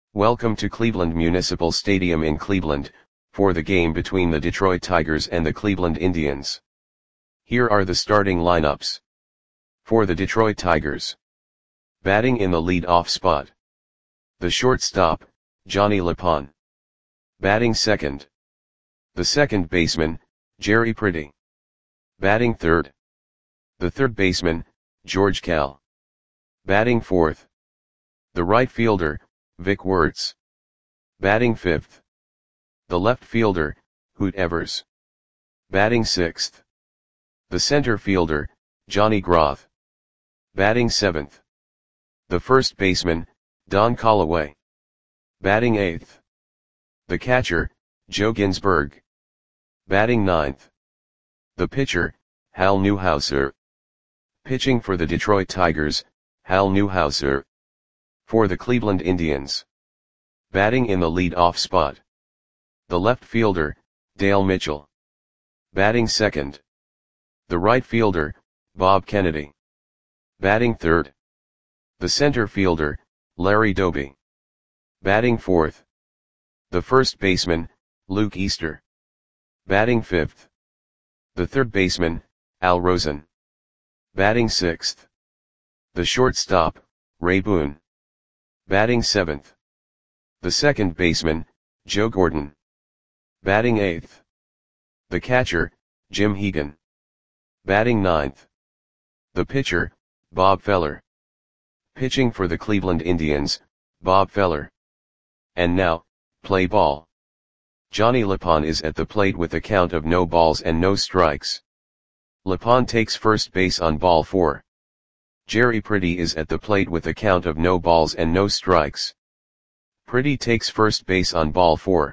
Welcome to Cleveland Municipal Stadium in Cleveland, for the game between the Detroit Tigers and the Cleveland Indians. Here are the starting lineups. For the Detroit Tigers. Batting in the lead-off spot. The shortstop, Johnny LePon. Batting second. The second baseman, Jerry Pretty. Batting third. The third baseman, George Kell. Batting fourth. The right fielder, Vic Wertz. Batting fifth. The left fielder, Hoot Evers. Batting sixth. The center fielder, Johnny Groth. Batting seventh. The first baseman, Don Callaway. Batting eighth. The catcher, Joe Ginsberg. Batting ninth. The pitcher, Hal Newhouser. Pitching for the Detroit Tigers, Hal Newhouser. For the Cleveland Indians. Batting in the lead-off spot. The left fielder, Dale Mitchell. Batting second. The right fielder, Bob Kennedy. Batting third. The center fielder, Larry Doby. Batting fourth. The first baseman, Luke Easter. Batting fifth. The third baseman, Al Rosen. Batting sixth. The shortstop, Ray Boone. Batting seventh. The second baseman, Joe Gordon. Batting eighth. The catcher, Jim Hegan. Batting ninth. The pitcher, Bob Feller. Pitching for the Cleveland Indians, Bob Feller. And now, play ball. Johnny LePon is at the plate with a count of no balls and no strikes. LePon takes first base on ball 4. Jerry Pretty is at the plate with a count of no balls and no strikes. Pretty takes first base on ball 4.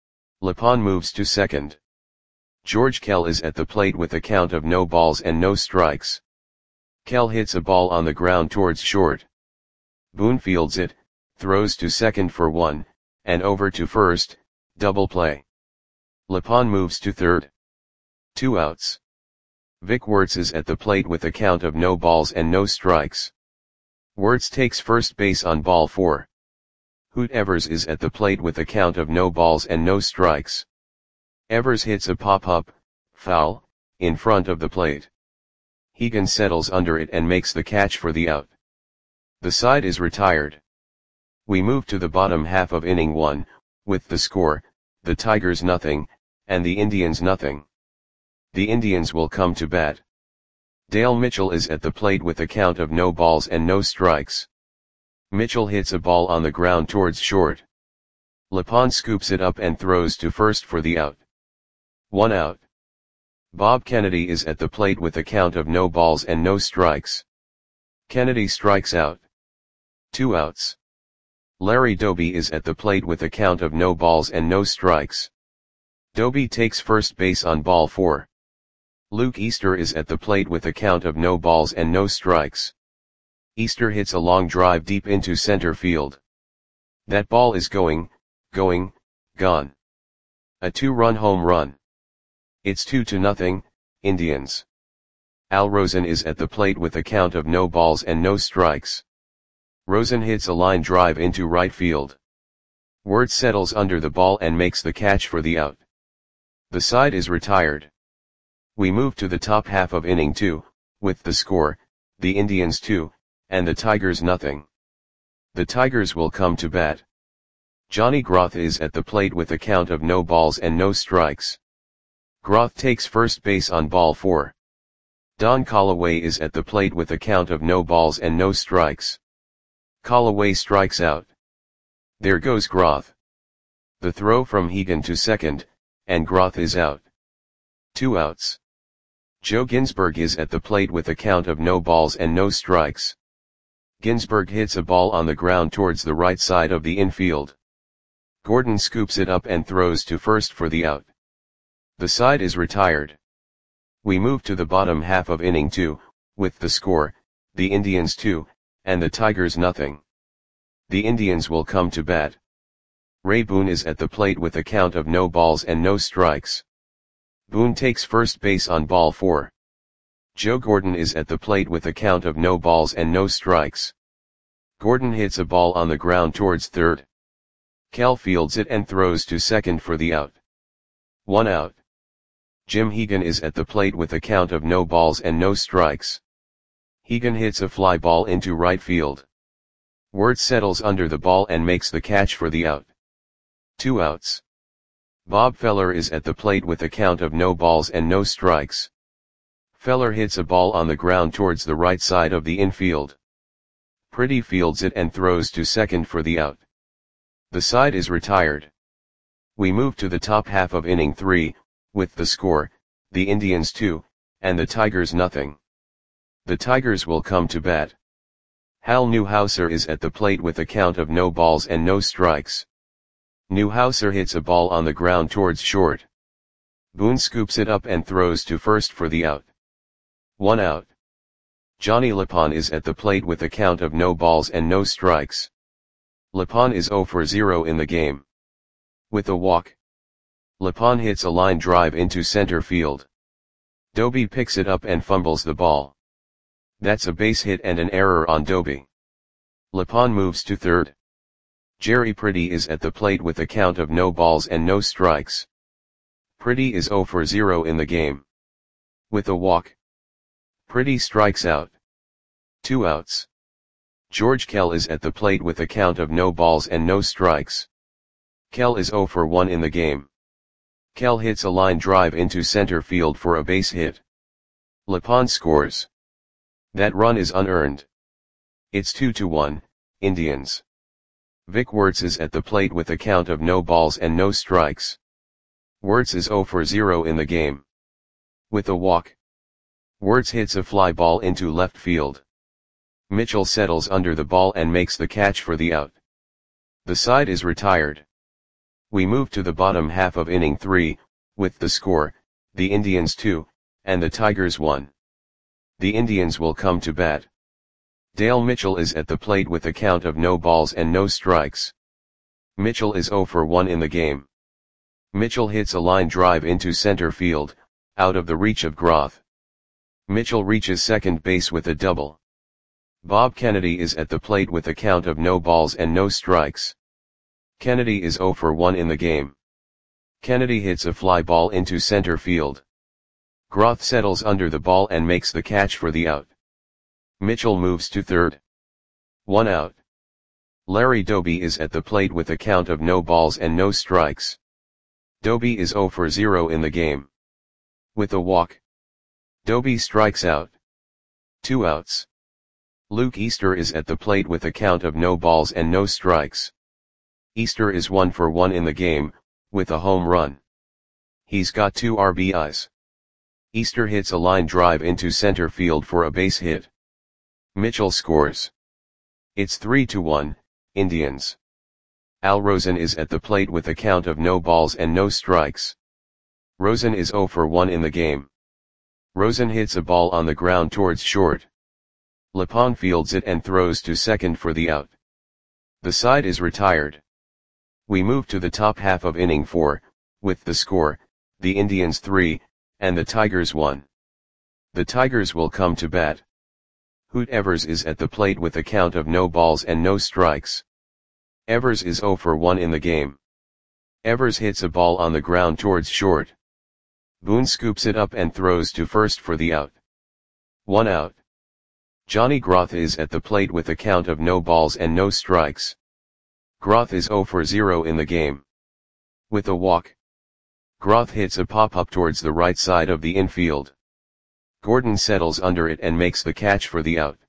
LePon moves to second. George Kell is at the plate with a count of no balls and no strikes. Kell hits a ball on the ground towards short. Boone fields it, throws to second for 1, and over to first, double play. LePon moves to third. 2 outs. Vic Wertz is at the plate with a count of no balls and no strikes. Wertz takes first base on ball 4. Hoot Evers is at the plate with a count of no balls and no strikes. Evers hits a pop-up, foul, in front of the plate. Hegan settles under it and makes the catch for the out. The side is retired. We move to the bottom half of inning 1, with the score, the Tigers nothing, and the Indians nothing. The Indians will come to bat. Dale Mitchell is at the plate with a count of no balls and no strikes. Mitchell hits a ball on the ground towards short. LePon scoops it up and throws to first for the out. 1 out. Bob Kennedy is at the plate with a count of no balls and no strikes. Kennedy strikes out. 2 outs. Larry Doby is at the plate with a count of no balls and no strikes. Doby takes first base on ball 4. Luke Easter is at the plate with a count of no balls and no strikes. Easter hits a long drive deep into center field. That ball is gone. A 2-run home run. It's 2-0, Indians. Al Rosen is at the plate with a count of no balls and no strikes. Rosen hits a line drive into right field. Wertz settles under the ball and makes the catch for the out. The side is retired. We move to the top half of inning 2, with the score, the Indians 2, and the Tigers nothing. The Tigers will come to bat. Johnny Groth is at the plate with a count of no balls and no strikes. Groth takes first base on ball 4. Don Callaway is at the plate with a count of no balls and no strikes. Callaway strikes out. There goes Groth. The throw from Hegan to second, and Groth is out. 2 outs. Joe Ginsberg is at the plate with a count of no balls and no strikes. Ginsberg hits a ball on the ground towards the right side of the infield. Gordon scoops it up and throws to first for the out. The side is retired. We move to the bottom half of inning 2, with the score, the Indians 2, and the Tigers nothing. The Indians will come to bat. Ray Boone is at the plate with a count of no balls and no strikes. Boone takes first base on ball 4. Joe Gordon is at the plate with a count of no balls and no strikes. Gordon hits a ball on the ground towards third. Kell fields it and throws to second for the out. 1 out. Jim Hegan is at the plate with a count of no balls and no strikes. Hegan hits a fly ball into right field. Wirtz settles under the ball and makes the catch for the out. 2 outs. Bob Feller is at the plate with a count of no balls and no strikes. Feller hits a ball on the ground towards the right side of the infield. Pretty fields it and throws to second for the out. The side is retired. We move to the top half of inning 3, with the score, the Indians 2, and the Tigers nothing. The Tigers will come to bat. Hal Newhouser is at the plate with a count of no balls and no strikes. Newhouser hits a ball on the ground towards short. Boone scoops it up and throws to first for the out. 1 out. Johnny Lapon is at the plate with a count of no balls and no strikes. Lapon is 0 for 0 in the game. With a walk, Lapon hits a line drive into center field. Doby picks it up and fumbles the ball. That's a base hit and an error on Doby. Lapon moves to third. Jerry Pretty is at the plate with a count of no balls and no strikes. Pretty is 0 for 0 in the game. With a walk, Pretty strikes out. 2 outs. George Kell is at the plate with a count of no balls and no strikes. Kell is 0 for 1 in the game. Kell hits a line drive into center field for a base hit. Lapon scores. That run is unearned. It's 2-1, Indians. Vic Wirtz is at the plate with a count of no balls and no strikes. Wirtz is 0 for 0 in the game. With a walk, Wirtz hits a fly ball into left field. Mitchell settles under the ball and makes the catch for the out. The side is retired. We move to the bottom half of inning 3, with the score, the Indians 2, and the Tigers 1. The Indians will come to bat. Dale Mitchell is at the plate with a count of no balls and no strikes. Mitchell is 0 for 1 in the game. Mitchell hits a line drive into center field, out of the reach of Groth. Mitchell reaches second base with a double. Bob Kennedy is at the plate with a count of no balls and no strikes. Kennedy is 0 for 1 in the game. Kennedy hits a fly ball into center field. Groth settles under the ball and makes the catch for the out. Mitchell moves to third. 1 out. Larry Doby is at the plate with a count of no balls and no strikes. Doby is 0 for 0 in the game. With a walk, Doby strikes out. 2 outs. Luke Easter is at the plate with a count of no balls and no strikes. Easter is 1 for 1 in the game, with a home run. He's got 2 RBIs. Easter hits a line drive into center field for a base hit. Mitchell scores. It's 3-1, Indians. Al Rosen is at the plate with a count of no balls and no strikes. Rosen is 0 for 1 in the game. Rosen hits a ball on the ground towards short. Lapon fields it and throws to second for the out. The side is retired. We move to the top half of inning 4, with the score, the Indians 3, and the Tigers 1. The Tigers will come to bat. Hoot Evers is at the plate with a count of no balls and no strikes. Evers is 0 for 1 in the game. Evers hits a ball on the ground towards short. Boone scoops it up and throws to first for the out. 1 out. Johnny Groth is at the plate with a count of no balls and no strikes. Groth is 0 for 0 in the game. With a walk, Groth hits a pop-up towards the right side of the infield. Gordon settles under it and makes the catch for the out.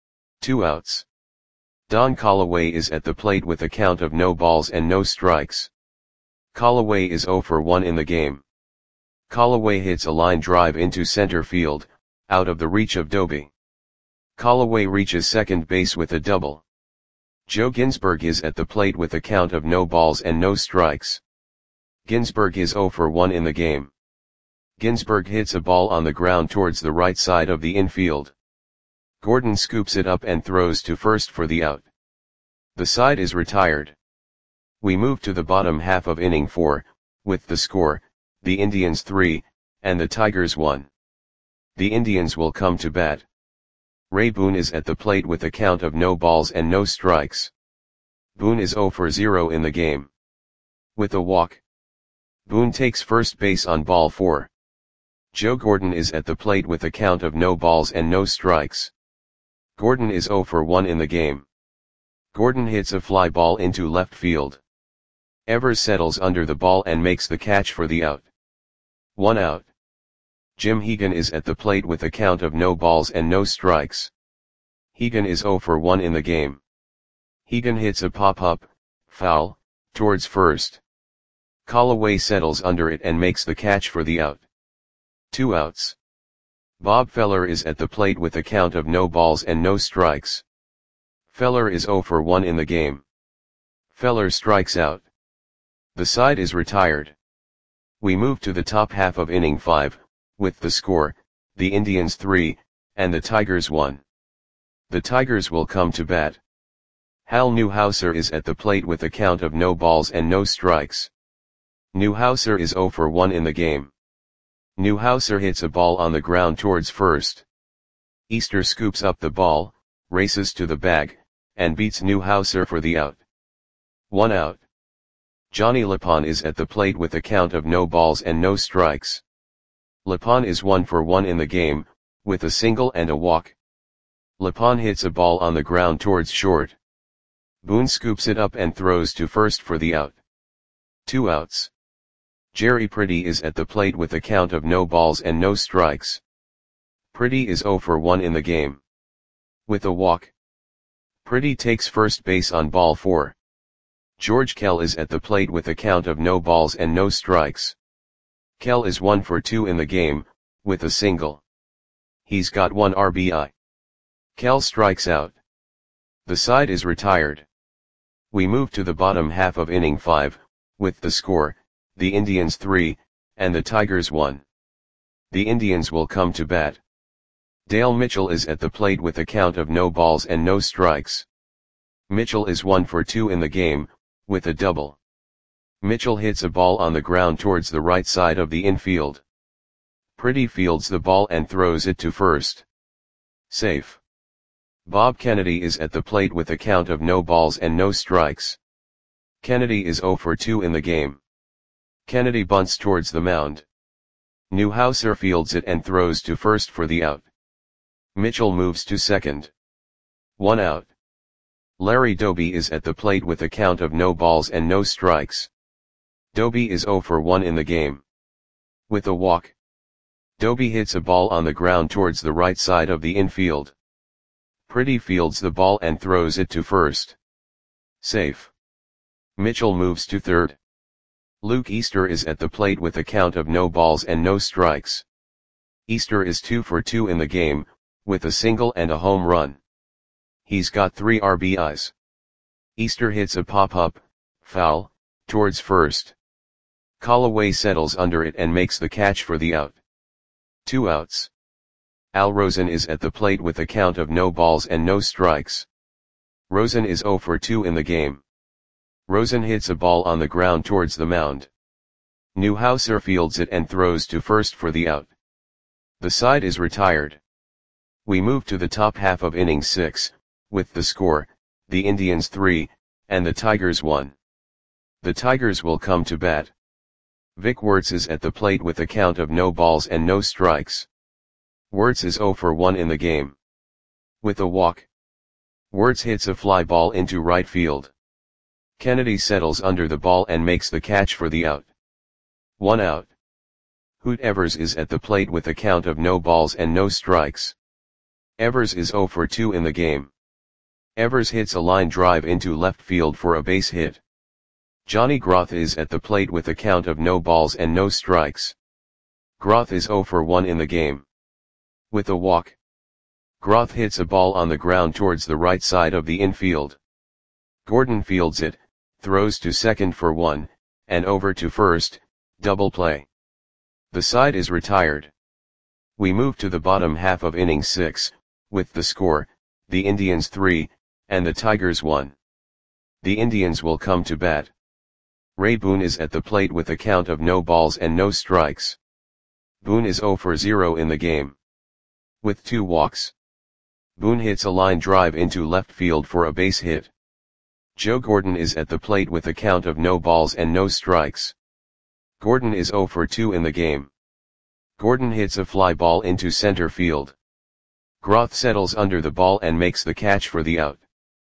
2 outs. Don Callaway is at the plate with a count of no balls and no strikes. Callaway is 0 for 1 in the game. Callaway hits a line drive into center field, out of the reach of Doby. Callaway reaches second base with a double. Joe Ginsberg is at the plate with a count of no balls and no strikes. Ginsberg is 0 for 1 in the game. Ginsberg hits a ball on the ground towards the right side of the infield. Gordon scoops it up and throws to first for the out. The side is retired. We move to the bottom half of inning 4, with the score, the Indians 3, and the Tigers 1. The Indians will come to bat. Ray Boone is at the plate with a count of no balls and no strikes. Boone is 0 for 0 in the game. With a walk, Boone takes first base on ball 4. Joe Gordon is at the plate with a count of no balls and no strikes. Gordon is 0 for 1 in the game. Gordon hits a fly ball into left field. Evers settles under the ball and makes the catch for the out. 1 out. Jim Hegan is at the plate with a count of no balls and no strikes. Hegan is 0 for 1 in the game. Hegan hits a pop-up, foul, towards first. Callaway settles under it and makes the catch for the out. 2 outs. Bob Feller is at the plate with a count of no balls and no strikes. Feller is 0 for 1 in the game. Feller strikes out. The side is retired. We move to the top half of inning 5, with the score, the Indians 3, and the Tigers 1. The Tigers will come to bat. Hal Newhouser is at the plate with a count of no balls and no strikes. Newhouser is 0 for 1 in the game. Newhouser hits a ball on the ground towards first. Easter scoops up the ball, races to the bag, and beats Newhouser for the out. 1 out. Johnny Lapon is at the plate with a count of no balls and no strikes. Lapon is 1 for 1 in the game, with a single and a walk. Lapon hits a ball on the ground towards short. Boone scoops it up and throws to first for the out. 2 outs. Jerry Pretty is at the plate with a count of no balls and no strikes. Pretty is 0 for 1 in the game. With a walk, Pretty takes first base on ball 4. George Kell is at the plate with a count of no balls and no strikes. Kell is 1 for 2 in the game, with a single. He's got 1 RBI. Kell strikes out. The side is retired. We move to the bottom half of inning 5, with the score, the Indians 3, and the Tigers 1. The Indians will come to bat. Dale Mitchell is at the plate with a count of no balls and no strikes. Mitchell is 1 for 2 in the game, with a double. Mitchell hits a ball on the ground towards the right side of the infield. Pretty fields the ball and throws it to first. Safe. Bob Kennedy is at the plate with a count of no balls and no strikes. Kennedy is 0 for 2 in the game. Kennedy bunts towards the mound. Newhouser fields it and throws to first for the out. Mitchell moves to second. 1 out. Larry Doby is at the plate with a count of no balls and no strikes. Doby is 0 for 1 in the game. With a walk, Doby hits a ball on the ground towards the right side of the infield. Pretty fields the ball and throws it to first. Safe. Mitchell moves to third. Luke Easter is at the plate with a count of no balls and no strikes. Easter is 2 for 2 in the game, with a single and a home run. He's got 3 RBIs. Easter hits a pop-up, foul, towards first. Callaway settles under it and makes the catch for the out. 2 outs. Al Rosen is at the plate with a count of no balls and no strikes. Rosen is 0 for 2 in the game. Rosen hits a ball on the ground towards the mound. Newhouser fields it and throws to first for the out. The side is retired. We move to the top half of inning 6, with the score, the Indians 3, and the Tigers 1. The Tigers will come to bat. Vic Wertz is at the plate with a count of no balls and no strikes. Wertz is 0 for 1 in the game. With a walk, Wertz hits a fly ball into right field. Kennedy settles under the ball and makes the catch for the out. 1 out. Hoot Evers is at the plate with a count of no balls and no strikes. Evers is 0 for 2 in the game. Evers hits a line drive into left field for a base hit. Johnny Groth is at the plate with a count of no balls and no strikes. Groth is 0 for 1 in the game. With a walk, Groth hits a ball on the ground towards the right side of the infield. Gordon fields it, throws to second for 1, and over to first, double play. The side is retired. We move to the bottom half of inning 6, with the score, the Indians 3, and the Tigers 1. The Indians will come to bat. Ray Boone is at the plate with a count of no balls and no strikes. Boone is 0 for 0 in the game. With 2 walks, Boone hits a line drive into left field for a base hit. Joe Gordon is at the plate with a count of no balls and no strikes. Gordon is 0 for 2 in the game. Gordon hits a fly ball into center field. Groth settles under the ball and makes the catch for the out.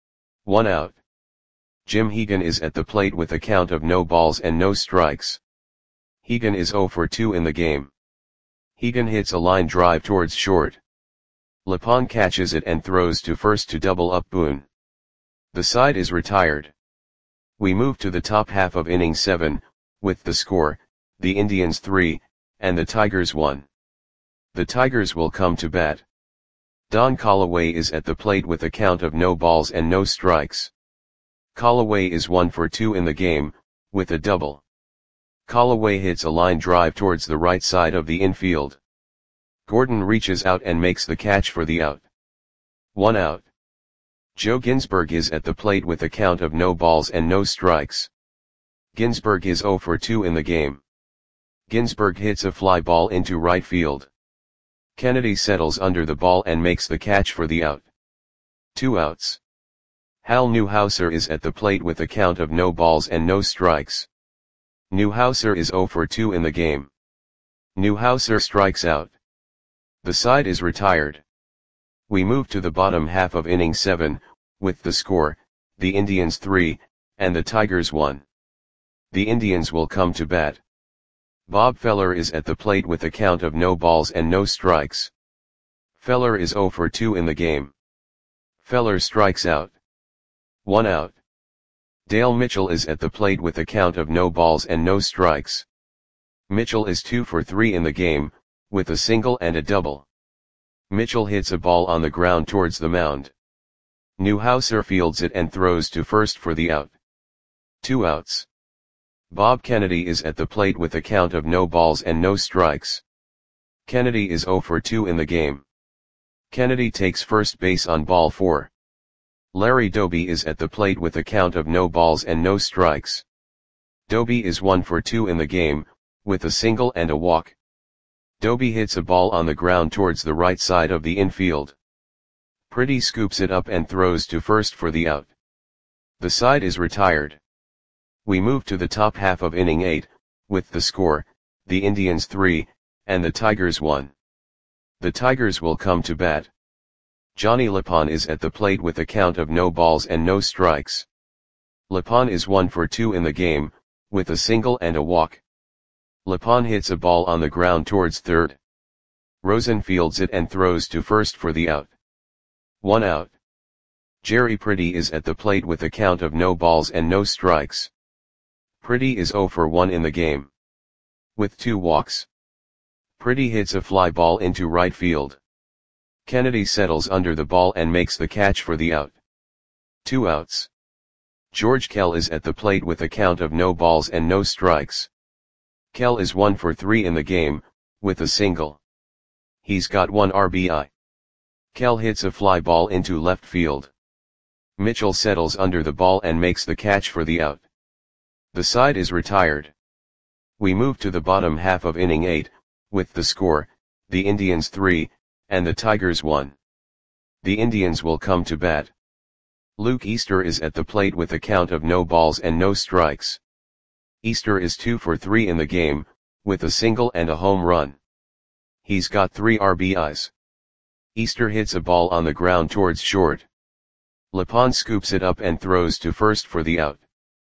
1 out. Jim Hegan is at the plate with a count of no balls and no strikes. Hegan is 0 for 2 in the game. Hegan hits a line drive towards short. Lepon catches it and throws to first to double up Boone. The side is retired. We move to the top half of inning 7, with the score, the Indians 3, and the Tigers 1. The Tigers will come to bat. Don Callaway is at the plate with a count of no balls and no strikes. Callaway is 1 for 2 in the game, with a double. Callaway hits a line drive towards the right side of the infield. Gordon reaches out and makes the catch for the out. 1 out. Joe Ginsberg is at the plate with a count of no balls and no strikes. Ginsberg is 0 for 2 in the game. Ginsberg hits a fly ball into right field. Kennedy settles under the ball and makes the catch for the out. 2 outs. Hal Newhouser is at the plate with a count of no balls and no strikes. Newhouser is 0 for 2 in the game. Newhouser strikes out. The side is retired. We move to the bottom half of inning 7, with the score, the Indians 3, and the Tigers 1. The Indians will come to bat. Bob Feller is at the plate with a count of no balls and no strikes. Feller is 0 for 2 in the game. Feller strikes out. 1 out. Dale Mitchell is at the plate with a count of no balls and no strikes. Mitchell is 2 for 3 in the game, with a single and a double. Mitchell hits a ball on the ground towards the mound. Newhouser fields it and throws to first for the out. 2 outs. Bob Kennedy is at the plate with a count of no balls and no strikes. Kennedy is 0 for 2 in the game. Kennedy takes first base on ball 4. Larry Doby is at the plate with a count of no balls and no strikes. Doby is 1 for 2 in the game, with a single and a walk. Doby hits a ball on the ground towards the right side of the infield. Pretty scoops it up and throws to first for the out. The side is retired. We move to the top half of inning 8, with the score, the Indians 3, and the Tigers 1. The Tigers will come to bat. Johnny Lepon is at the plate with a count of no balls and no strikes. Lepon is 1 for 2 in the game, with a single and a walk. Lepon hits a ball on the ground towards third. Rosen fields it and throws to first for the out. 1 out. Jerry Pretty is at the plate with a count of no balls and no strikes. Pretty is 0 for 1 in the game. With 2 walks. Pretty hits a fly ball into right field. Kennedy settles under the ball and makes the catch for the out. 2 outs. George Kell is at the plate with a count of no balls and no strikes. Kell is 1 for 3 in the game, with a single. He's got 1 RBI. Kell hits a fly ball into left field. Mitchell settles under the ball and makes the catch for the out. The side is retired. We move to the bottom half of inning 8, with the score, the Indians 3, and the Tigers 1. The Indians will come to bat. Luke Easter is at the plate with a count of no balls and no strikes. Easter is 2 for 3 in the game, with a single and a home run. He's got 3 RBIs. Easter hits a ball on the ground towards short. Lepon scoops it up and throws to first for the out.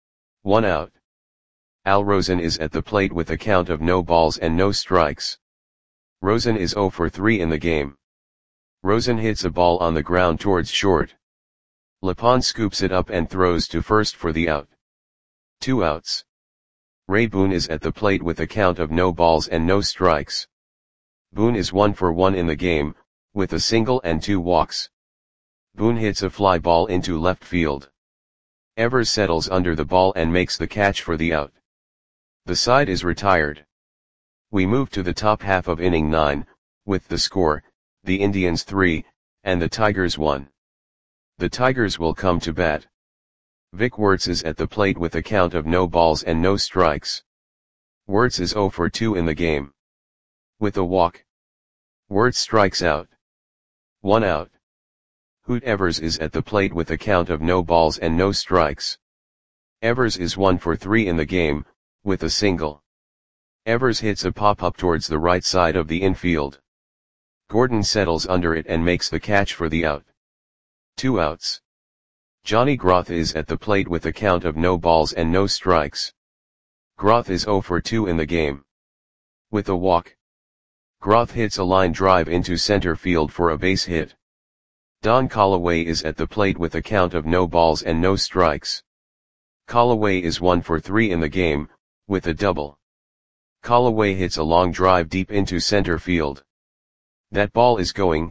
1 out. Al Rosen is at the plate with a count of no balls and no strikes. Rosen is 0 for 3 in the game. Rosen hits a ball on the ground towards short. Lepon scoops it up and throws to first for the out. 2 outs. Ray Boone is at the plate with a count of no balls and no strikes. Boone is 1 for 1 in the game, with a single and 2 walks. Boone hits a fly ball into left field. Evers settles under the ball and makes the catch for the out. The side is retired. We move to the top half of inning 9, with the score, the Indians 3, and the Tigers 1. The Tigers will come to bat. Vic Wertz is at the plate with a count of no balls and no strikes. Wertz is 0 for 2 in the game. With a walk. Wertz strikes out. 1 out. Hoot Evers is at the plate with a count of no balls and no strikes. Evers is 1 for 3 in the game, with a single. Evers hits a pop-up towards the right side of the infield. Gordon settles under it and makes the catch for the out. 2 outs. Johnny Groth is at the plate with a count of no balls and no strikes. Groth is 0 for 2 in the game. With a walk. Groth hits a line drive into center field for a base hit. Don Callaway is at the plate with a count of no balls and no strikes. Callaway is 1 for 3 in the game, with a double. Callaway hits a long drive deep into center field. That ball is going,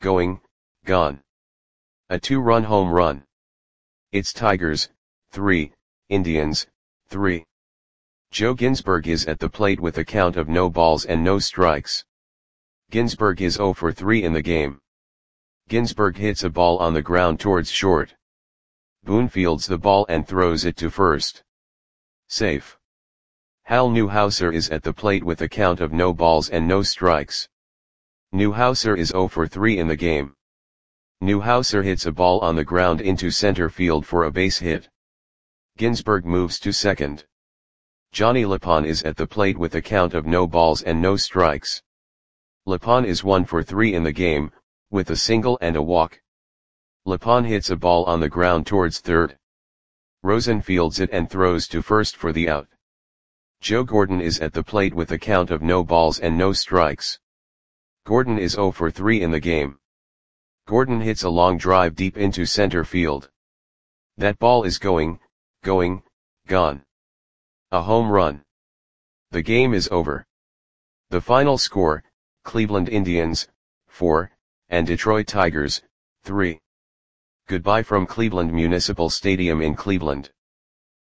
gone. A 2-run home run. It's Tigers, 3, Indians, 3. Joe Ginsberg is at the plate with a count of no balls and no strikes. Ginsberg is 0 for 3 in the game. Ginsberg hits a ball on the ground towards short. Boone fields the ball and throws it to first. Safe. Hal Newhouser is at the plate with a count of no balls and no strikes. Newhouser is 0 for 3 in the game. Newhouser hits a ball on the ground into center field for a base hit. Ginsberg moves to second. Johnny Lapon is at the plate with a count of no balls and no strikes. Lapon is 1 for 3 in the game, with a single and a walk. Lapon hits a ball on the ground towards third. Rosen fields it and throws to first for the out. Joe Gordon is at the plate with a count of no balls and no strikes. Gordon is 0 for 3 in the game. Gordon hits a long drive deep into center field. That ball is going, gone. A home run. The game is over. The final score, Cleveland Indians, 4, and Detroit Tigers, 3. Goodbye from Cleveland Municipal Stadium in Cleveland.